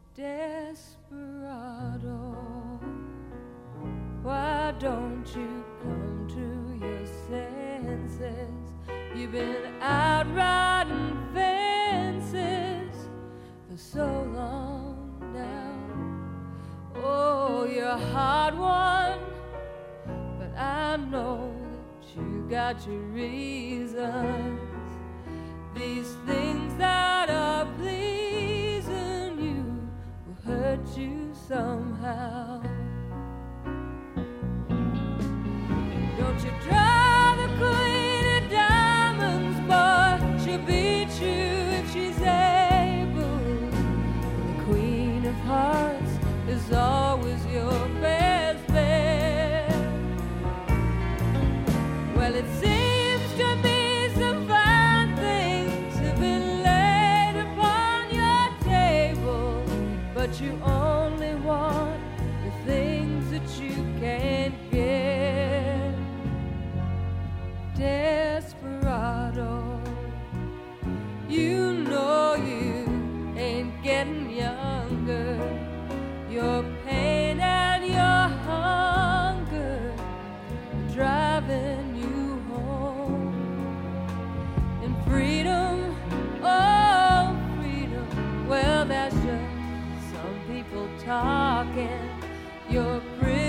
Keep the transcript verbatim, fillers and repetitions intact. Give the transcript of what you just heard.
Desperado, why don't you come to your senses? You've been out riding fences for so long now. Oh, you're a hard one, but I know that you got your reasons. These things that are pleasing you will hurt you somehow. Don't you try the queen of diamonds, boy, she'll beat you if she's able. The queen of hearts is always your best bet. Well, it seems to me some fine things have been laid upon your table, but you only want the things that you can't get. Desperado, you know you ain't getting younger. Your pain and your hunger are driving you home. And freedom, oh freedom, well that's just some people talking. Your